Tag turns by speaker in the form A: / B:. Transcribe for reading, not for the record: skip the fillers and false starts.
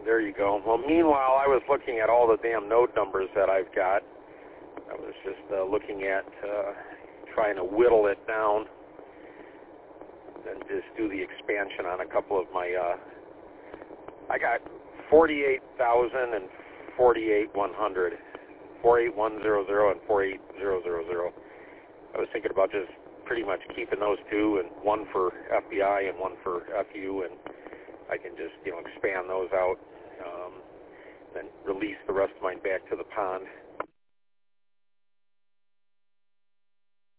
A: There you go. Well, meanwhile, I was looking at all the damn node numbers that I've got. I was just looking at trying to whittle it down and just do the expansion on a couple of my, I got 48,000 and 48,100, 48,100 and 48,000. I was thinking about just pretty much keeping those two, and one for FBI and one for FU, and I can just, expand those out, then release the rest of mine back to the pond.